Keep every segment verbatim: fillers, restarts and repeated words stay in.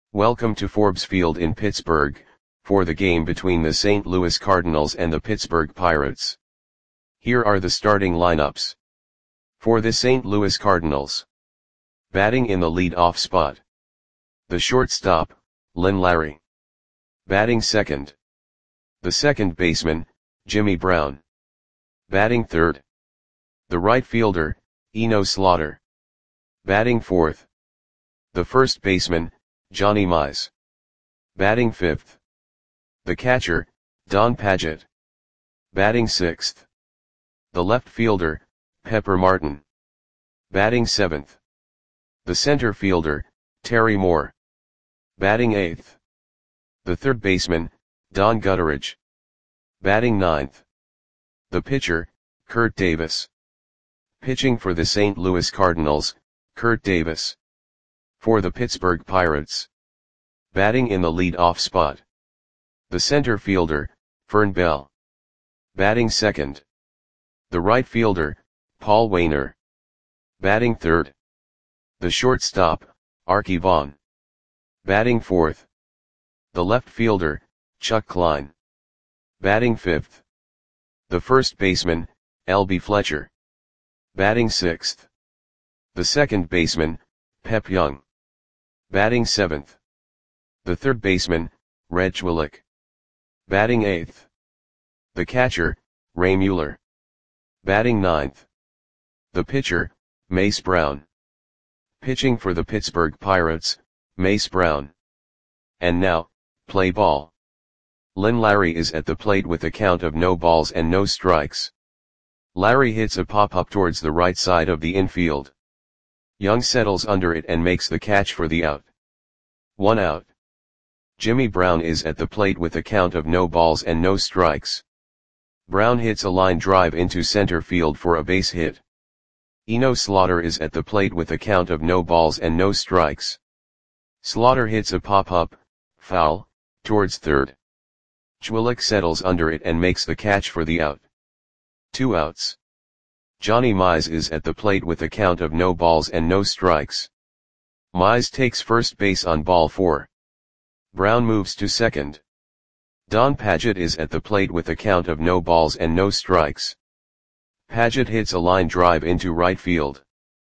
Welcome to Forbes Field in Pittsburgh, for the game between the Saint Louis Cardinals and the Pittsburgh Pirates. Here are the starting lineups. For the Saint Louis Cardinals. Batting in the lead-off spot. The shortstop, Lynn Larry. Batting second. The second baseman, Jimmy Brown. Batting third. The right fielder, Eno Slaughter. Batting fourth. The first baseman, Johnny Mize. Batting fifth. The catcher, Don Padgett. Batting sixth. The left fielder, Pepper Martin. Batting seventh. The center fielder, Terry Moore. Batting eighth. The third baseman, Don Gutteridge. Batting ninth. The pitcher, Kurt Davis. Pitching for the Saint Louis Cardinals, Kurt Davis. For the Pittsburgh Pirates. Batting in the lead-off spot. The center fielder, Fern Bell. Batting second. The right fielder, Paul Waner. Batting third. The shortstop, Arky Vaughan. Batting fourth. The left fielder, Chuck Klein. Batting fifth. The first baseman, L B Fletcher. Batting sixth. The second baseman, Pep Young. Batting seventh. The third baseman, Reg Willick. Batting eighth. The catcher, Ray Mueller. Batting ninth. The pitcher, Mace Brown. Pitching for the Pittsburgh Pirates, Mace Brown. And now, play ball. Lynn Larry is at the plate with a count of no balls and no strikes. Larry hits a pop-up towards the right side of the infield. Young settles under it and makes the catch for the out. One out. Jimmy Brown is at the plate with a count of no balls and no strikes. Brown hits a line drive into center field for a base hit. Eno Slaughter is at the plate with a count of no balls and no strikes. Slaughter hits a pop-up, foul, towards third. Willick settles under it and makes the catch for the out. Two outs. Johnny Mize is at the plate with a count of no balls and no strikes. Mize takes first base on ball four. Brown moves to second. Don Padgett is at the plate with a count of no balls and no strikes. Padgett hits a line drive into right field.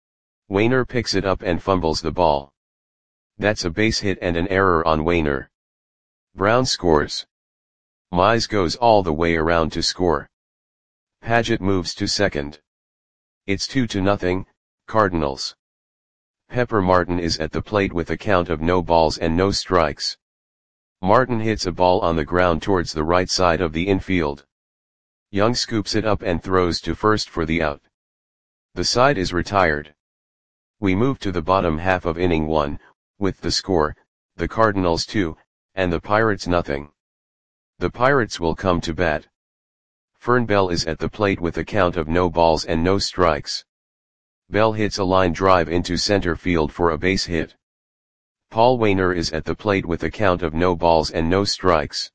Waner picks it up and fumbles the ball. That's a base hit and an error on Waner. Brown scores. Mize goes all the way around to score. Padgett moves to second. It's two to nothing, Cardinals. Pepper Martin is at the plate with a count of no balls and no strikes. Martin hits a ball on the ground towards the right side of the infield. Young scoops it up and throws to first for the out. The side is retired. We move to the bottom half of inning one, with the score, the Cardinals two, and the Pirates nothing. The Pirates will come to bat. Fern Bell is at the plate with a count of no balls and no strikes. Bell hits a line drive into center field for a base hit. Paul Waner is at the plate with a count of no balls and no strikes.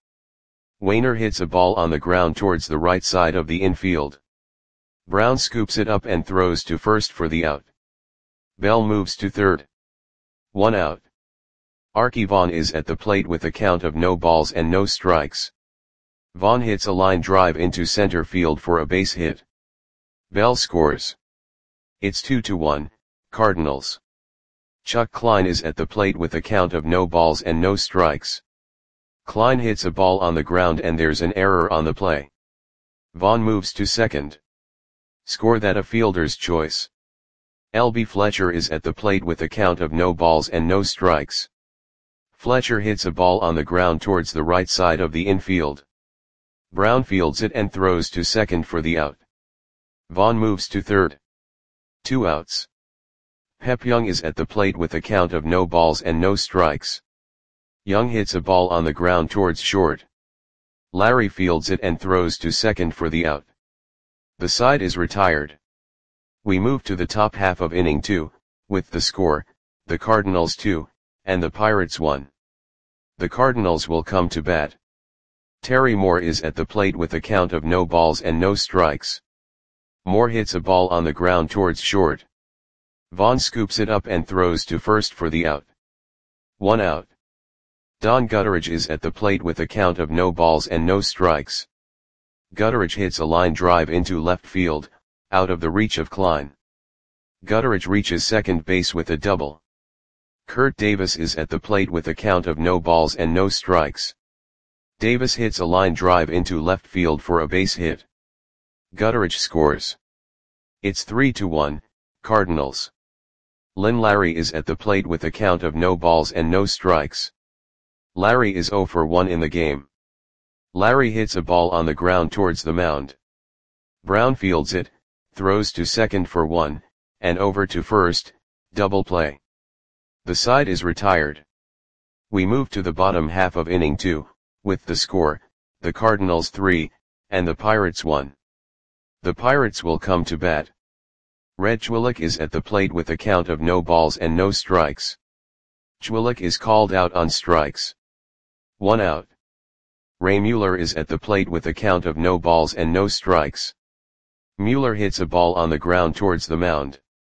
Waner hits a ball on the ground towards the right side of the infield. Brown scoops it up and throws to first for the out. Bell moves to third. One out. Arky Vaughan is at the plate with a count of no balls and no strikes. Vaughan hits a line drive into center field for a base hit. Bell scores. It's two to one, Cardinals. Chuck Klein is at the plate with a count of no balls and no strikes. Klein hits a ball on the ground and there's an error on the play. Vaughan moves to second. Score that a fielder's choice. L B Fletcher is at the plate with a count of no balls and no strikes. Fletcher hits a ball on the ground towards the right side of the infield. Brown fields it and throws to second for the out. Vaughan moves to third. Two outs. Pep Young is at the plate with a count of no balls and no strikes. Young hits a ball on the ground towards short. Larry fields it and throws to second for the out. The side is retired. We move to the top half of inning two, with the score, the Cardinals two, and the Pirates one. The Cardinals will come to bat. Terry Moore is at the plate with a count of no balls and no strikes. Moore hits a ball on the ground towards short. Vaughan scoops it up and throws to first for the out. One out. Don Gutteridge is at the plate with a count of no balls and no strikes. Gutteridge hits a line drive into left field, out of the reach of Klein. Gutteridge reaches second base with a double. Kurt Davis is at the plate with a count of no balls and no strikes. Davis hits a line drive into left field for a base hit. Gutteridge scores. It's three to one, Cardinals. Lynn Larry is at the plate with a count of no balls and no strikes. Larry is zero for one in the game. Larry hits a ball on the ground towards the mound. Brown fields it, throws to second for one, and over to first, double play. The side is retired. We move to the bottom half of inning two, with the score, the Cardinals three, and the Pirates one. The Pirates will come to bat. Red Chwilik is at the plate with a count of no balls and no strikes. Chwilik is called out on strikes. One out. Ray Mueller is at the plate with a count of no balls and no strikes. Mueller hits a ball on the ground towards the mound.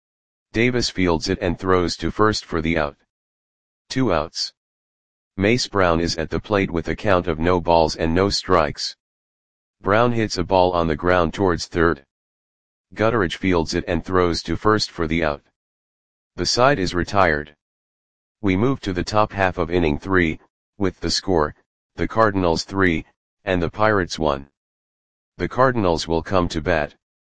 Davis fields it and throws to first for the out. Two outs. Mace Brown is at the plate with a count of no balls and no strikes. Brown hits a ball on the ground towards third. Gutteridge fields it and throws to first for the out. The side is retired. We move to the top half of inning three, with the score, the Cardinals three, and the Pirates one. The Cardinals will come to bat.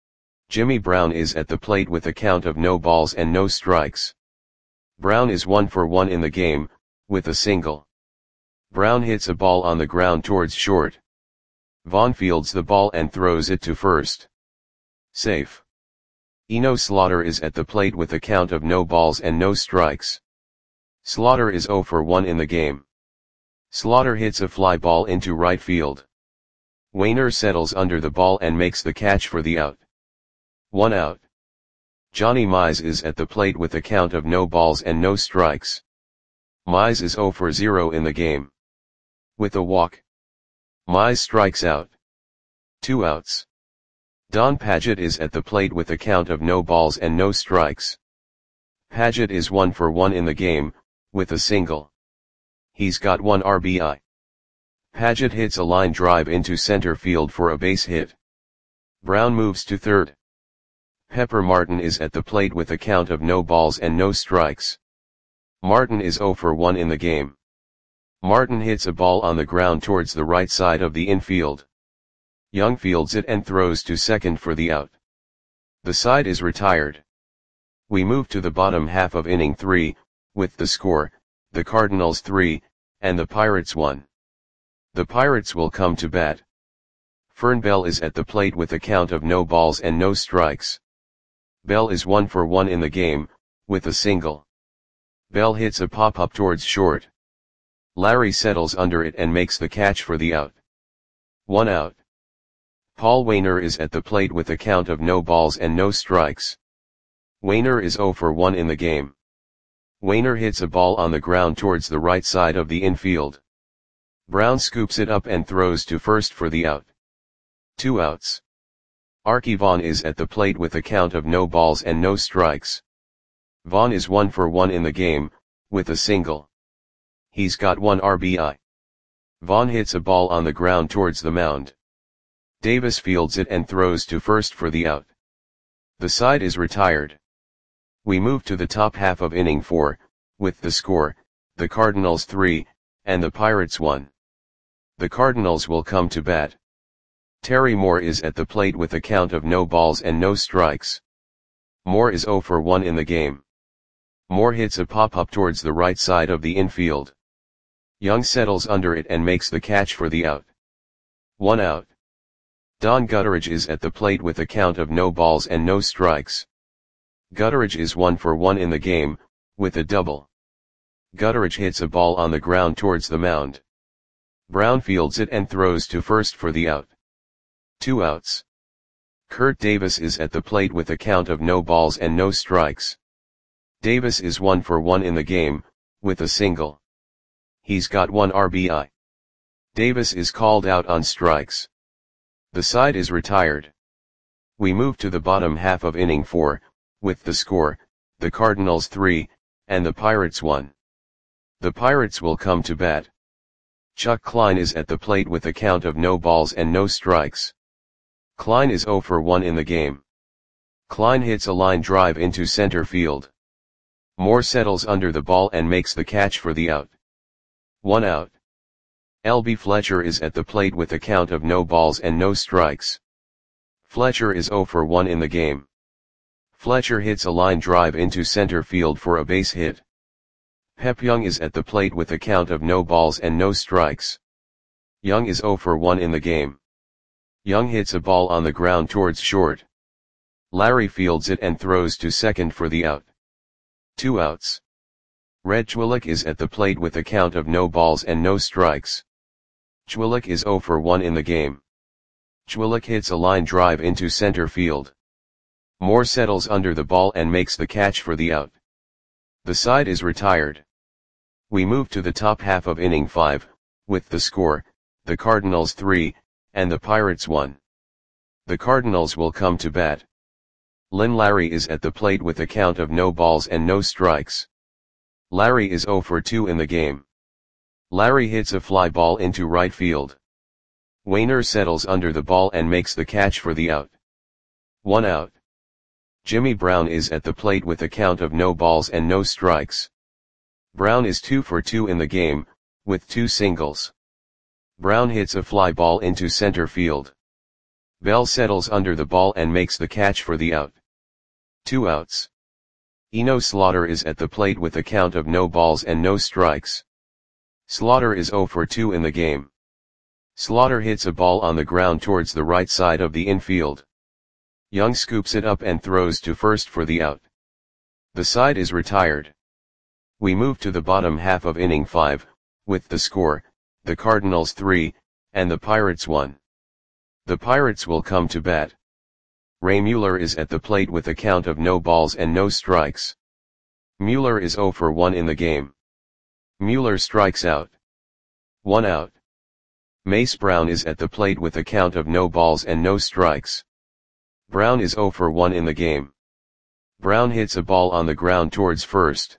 Jimmy Brown is at the plate with a count of no balls and no strikes. Brown is one for one in the game, with a single. Brown hits a ball on the ground towards short. Vaughn fields the ball and throws it to first. Safe. Eno Slaughter is at the plate with a count of no balls and no strikes. Slaughter is zero for one in the game. Slaughter hits a fly ball into right field. Wainer settles under the ball and makes the catch for the out. One out. Johnny Mize is at the plate with a count of no balls and no strikes. Mize is zero for zero in the game. With a walk, Mize strikes out. Two outs. Don Padgett is at the plate with a count of no balls and no strikes. Padgett is one for one in the game, with a single. He's got one R B I. Padgett hits a line drive into center field for a base hit. Brown moves to third. Pepper Martin is at the plate with a count of no balls and no strikes. Martin is zero for one in the game. Martin hits a ball on the ground towards the right side of the infield. Young fields it and throws to second for the out. The side is retired. We move to the bottom half of inning three, with the score, the Cardinals three, and the Pirates one. The Pirates will come to bat. Fern Bell is at the plate with a count of no balls and no strikes. Bell is one for one in the game, with a single. Bell hits a pop-up towards short. Larry settles under it and makes the catch for the out. One out. Paul Wainer is at the plate with a count of no balls and no strikes. Wainer is zero for one in the game. Wainer hits a ball on the ground towards the right side of the infield. Brown scoops it up and throws to first for the out. Two outs. Archie Vaughn is at the plate with a count of no balls and no strikes. Vaughn is one for one in the game, with a single. He's got one R B I. Vaughn hits a ball on the ground towards the mound. Davis fields it and throws to first for the out. The side is retired. We move to the top half of inning four, with the score, the Cardinals three, and the Pirates one. The Cardinals will come to bat. Terry Moore is at the plate with a count of no balls and no strikes. Moore is zero for one in the game. Moore hits a pop-up towards the right side of the infield. Young settles under it and makes the catch for the out. One out. Don Gutteridge is at the plate with a count of no balls and no strikes. Gutteridge is one for one in the game, with a double. Gutteridge hits a ball on the ground towards the mound. Brown fields it and throws to first for the out. Two outs. Kurt Davis is at the plate with a count of no balls and no strikes. Davis is one for one in the game, with a single. He's got one R B I. Davis is called out on strikes. The side is retired. We move to the bottom half of inning four, with the score, the Cardinals three, and the Pirates one. The Pirates will come to bat. Chuck Klein is at the plate with a count of no balls and no strikes. Klein is zero for one in the game. Klein hits a line drive into center field. Moore settles under the ball and makes the catch for the out. One out. L B Fletcher is at the plate with a count of no balls and no strikes. Fletcher is zero for one in the game. Fletcher hits a line drive into center field for a base hit. Pep Young is at the plate with a count of no balls and no strikes. Young is zero for one in the game. Young hits a ball on the ground towards short. Larry fields it and throws to second for the out. Two outs. Red Twillick is at the plate with a count of no balls and no strikes. Twillick is zero for one in the game. Twillick hits a line drive into center field. Moore settles under the ball and makes the catch for the out. The side is retired. We move to the top half of inning five, with the score, the Cardinals three, and the Pirates one. The Cardinals will come to bat. Lynn Larry is at the plate with a count of no balls and no strikes. Larry is zero for two in the game. Larry hits a fly ball into right field. Wainer settles under the ball and makes the catch for the out. One out. Jimmy Brown is at the plate with a count of no balls and no strikes. Brown is two for two in the game, with two singles. Brown hits a fly ball into center field. Bell settles under the ball and makes the catch for the out. Two outs. Eno Slaughter is at the plate with a count of no balls and no strikes. Slaughter is zero for two in the game. Slaughter hits a ball on the ground towards the right side of the infield. Young scoops it up and throws to first for the out. The side is retired. We move to the bottom half of inning five, with the score, the Cardinals three, and the Pirates one. The Pirates will come to bat. Ray Mueller is at the plate with a count of no balls and no strikes. Mueller is zero for one in the game. Mueller strikes out. One out. Mace Brown is at the plate with a count of no balls and no strikes. Brown is zero for one in the game. Brown hits a ball on the ground towards first.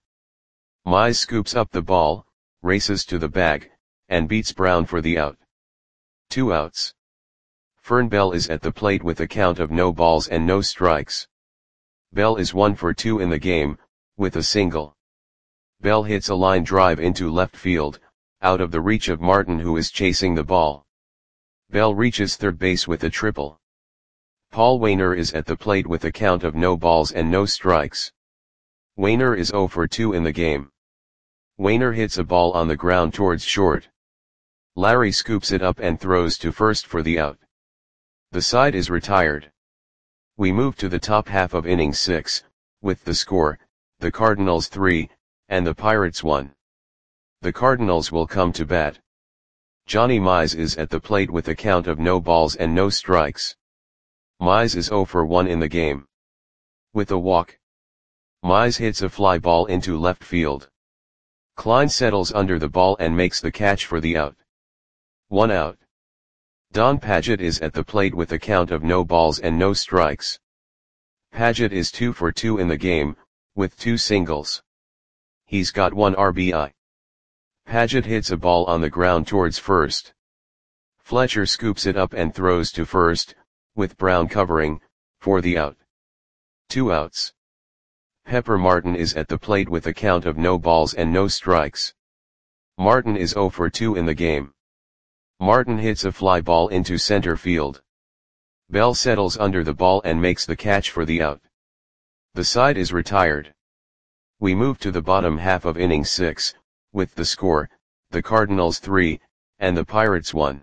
Mize scoops up the ball, races to the bag, and beats Brown for the out. Two outs. Fern Bell is at the plate with a count of no balls and no strikes. Bell is one for two in the game, with a single. Bell hits a line drive into left field, out of the reach of Martin who is chasing the ball. Bell reaches third base with a triple. Paul Wainer is at the plate with a count of no balls and no strikes. Wainer is zero for two in the game. Wainer hits a ball on the ground towards short. Larry scoops it up and throws to first for the out. The side is retired. We move to the top half of inning six, with the score, the Cardinals three, and the Pirates one. The Cardinals will come to bat. Johnny Mize is at the plate with a count of no balls and no strikes. Mize is zero for one in the game. With a walk. Mize hits a fly ball into left field. Klein settles under the ball and makes the catch for the out. One out. Don Padgett is at the plate with a count of no balls and no strikes. Padgett is two for two in the game, with two singles. He's got one R B I. Padgett hits a ball on the ground towards first. Fletcher scoops it up and throws to first, with Brown covering, for the out. Two outs. Pepper Martin is at the plate with a count of no balls and no strikes. Martin is zero for two in the game. Martin hits a fly ball into center field. Bell settles under the ball and makes the catch for the out. The side is retired. We move to the bottom half of inning six, with the score, the Cardinals three, and the Pirates one.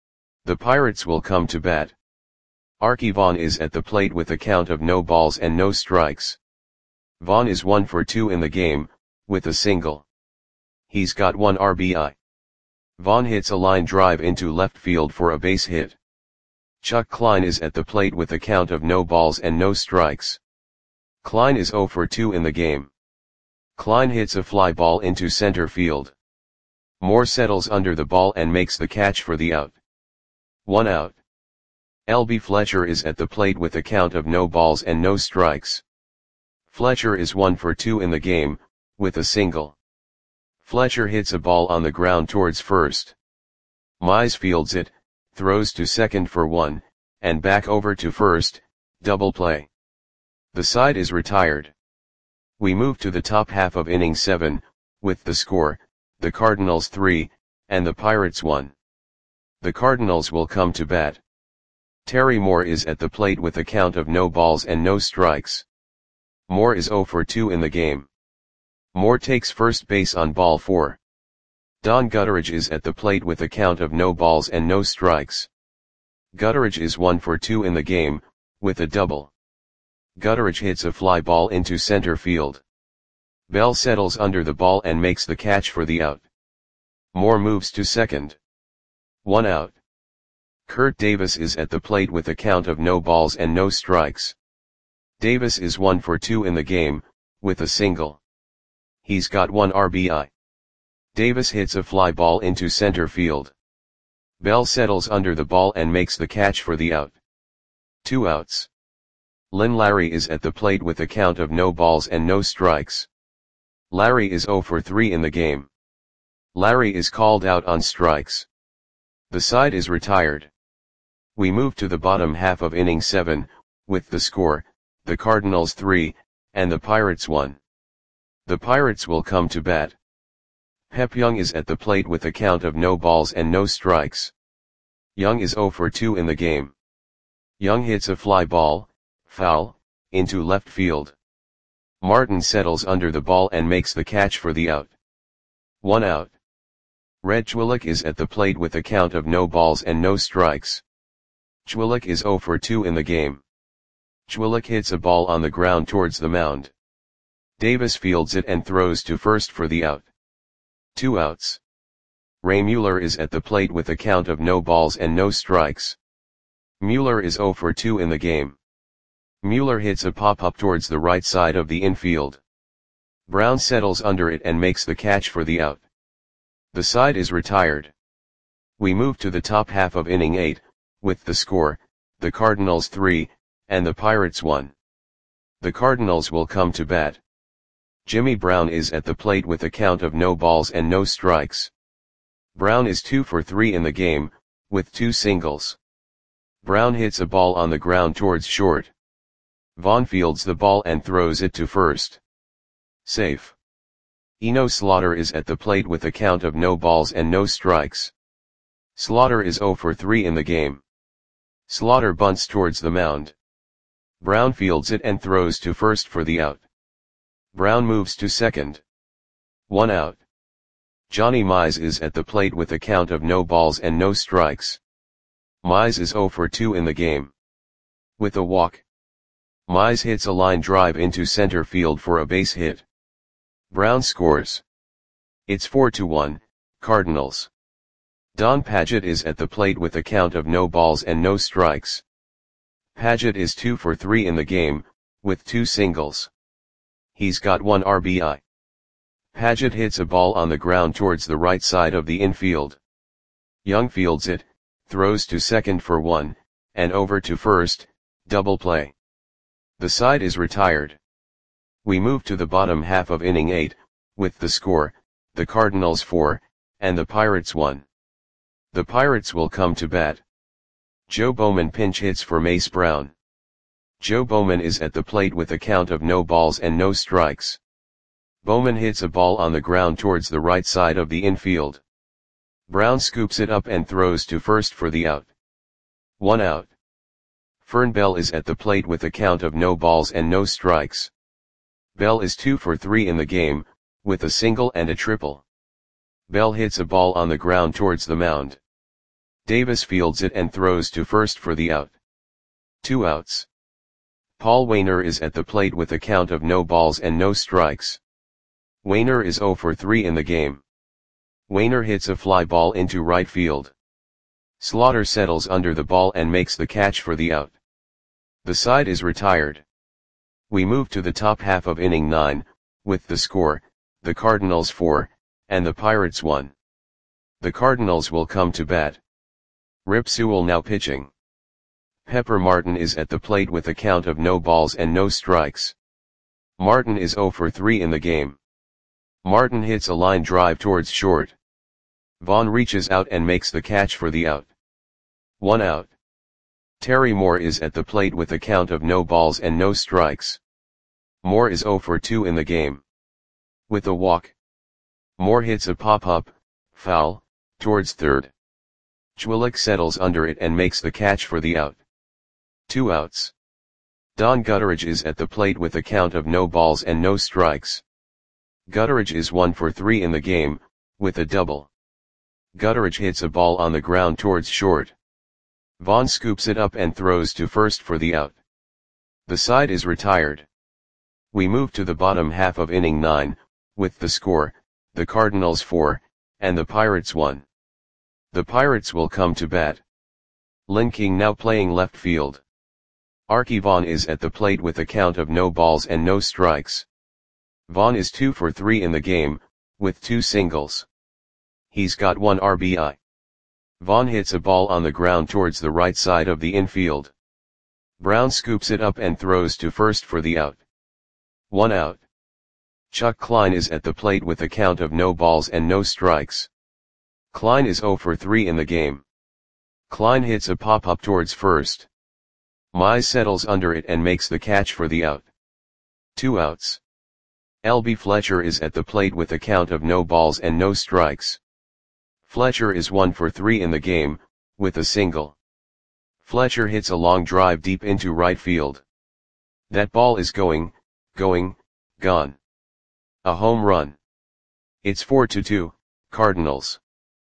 The Pirates will come to bat. Archie Vaughn is at the plate with a count of no balls and no strikes. Vaughn is one for two in the game, with a single. He's got one R B I. Vaughn hits a line drive into left field for a base hit. Chuck Klein is at the plate with a count of no balls and no strikes. Klein is zero for two in the game. Klein hits a fly ball into center field. Moore settles under the ball and makes the catch for the out. One out. L B Fletcher is at the plate with a count of no balls and no strikes. Fletcher is one for two in the game, with a single. Fletcher hits a ball on the ground towards first. Mize fields it, throws to second for one, and back over to first, double play. The side is retired. We move to the top half of inning seven, with the score, the Cardinals three, and the Pirates one. The Cardinals will come to bat. Terry Moore is at the plate with a count of no balls and no strikes. Moore is oh for two in the game. Moore takes first base on ball four. Don Gutteridge is at the plate with a count of no balls and no strikes. Gutteridge is one for two in the game, with a double. Gutteridge hits a fly ball into center field. Bell settles under the ball and makes the catch for the out. Moore moves to second. One out. Kurt Davis is at the plate with a count of no balls and no strikes. Davis is one for two in the game, with a single. He's got one R B I. Davis hits a fly ball into center field. Bell settles under the ball and makes the catch for the out. Two outs. Lynn Larry is at the plate with a count of no balls and no strikes. Larry is oh for three in the game. Larry is called out on strikes. The side is retired. We move to the bottom half of inning seven, with the score, the Cardinals three, and the Pirates one. The Pirates will come to bat. Pep Young is at the plate with a count of no balls and no strikes. Young is oh for two in the game. Young hits a fly ball, foul, into left field. Martin settles under the ball and makes the catch for the out. One out. Red Chwilik is at the plate with a count of no balls and no strikes. Chwilik is oh for two in the game. Chwilik hits a ball on the ground towards the mound. Davis fields it and throws to first for the out. Two outs. Ray Mueller is at the plate with a count of no balls and no strikes. Mueller is oh for two in the game. Mueller hits a pop-up towards the right side of the infield. Brown settles under it and makes the catch for the out. The side is retired. We move to the top half of inning eight, with the score, the Cardinals three, and the Pirates one. The Cardinals will come to bat. Jimmy Brown is at the plate with a count of no balls and no strikes. Brown is two for three in the game, with two singles. Brown hits a ball on the ground towards short. Vaughn fields the ball and throws it to first. Safe. Eno Slaughter is at the plate with a count of no balls and no strikes. Slaughter is oh for three in the game. Slaughter bunts towards the mound. Brown fields it and throws to first for the out. Brown moves to second. One out. Johnny Mize is at the plate with a count of no balls and no strikes. Mize is oh for two in the game. With a walk. Mize hits a line drive into center field for a base hit. Brown scores. It's four to one, Cardinals. Don Padgett is at the plate with a count of no balls and no strikes. Padgett is two for three in the game, with two singles. He's got one R B I. Padgett hits a ball on the ground towards the right side of the infield. Young fields it, throws to second for one, and over to first, double play. The side is retired. We move to the bottom half of inning eight, with the score, the Cardinals four, and the Pirates one. The Pirates will come to bat. Joe Bowman pinch hits for Mace Brown. Joe Bowman is at the plate with a count of no balls and no strikes. Bowman hits a ball on the ground towards the right side of the infield. Brown scoops it up and throws to first for the out. One out. Fern Bell is at the plate with a count of no balls and no strikes. Bell is two for three in the game, with a single and a triple. Bell hits a ball on the ground towards the mound. Davis fields it and throws to first for the out. Two outs. Paul Wainer is at the plate with a count of no balls and no strikes. Wainer is oh for three in the game. Wainer hits a fly ball into right field. Slaughter settles under the ball and makes the catch for the out. The side is retired. We move to the top half of inning nine, with the score, the Cardinals four, and the Pirates one. The Cardinals will come to bat. Rip Sewell now pitching. Pepper Martin is at the plate with a count of no balls and no strikes. Martin is oh for three in the game. Martin hits a line drive towards short. Vaughn reaches out and makes the catch for the out. One out. Terry Moore is at the plate with a count of no balls and no strikes. Moore is zero for two in the game. With a walk, Moore hits a pop-up, foul, towards third. Chwilik settles under it and makes the catch for the out. Two outs. Don Gutteridge is at the plate with a count of no balls and no strikes. Gutteridge is one for three in the game, with a double. Gutteridge hits a ball on the ground towards short. Vaughn scoops it up and throws to first for the out. The side is retired. We move to the bottom half of inning nine, with the score, the Cardinals four, and the Pirates one. The Pirates will come to bat. Lynn King now playing left field. Arky Vaughan is at the plate with a count of no balls and no strikes. Vaughan is two for three in the game, with two singles. He's got one R B I. Vaughan hits a ball on the ground towards the right side of the infield. Brown scoops it up and throws to first for the out. One out. Chuck Klein is at the plate with a count of no balls and no strikes. Klein is zero for three in the game. Klein hits a pop-up towards first. Mize settles under it and makes the catch for the out. Two outs. L B Fletcher is at the plate with a count of no balls and no strikes. Fletcher is one for three in the game, with a single. Fletcher hits a long drive deep into right field. That ball is going, going, gone. A home run. It's four to two, Cardinals.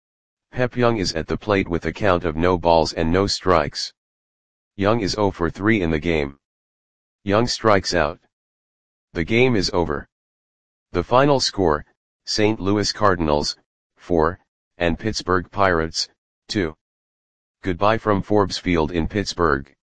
Pep Young is at the plate with a count of no balls and no strikes. Young is zero for three in the game. Young strikes out. The game is over. The final score, Saint Louis Cardinals, four, and Pittsburgh Pirates, two. Goodbye from Forbes Field in Pittsburgh.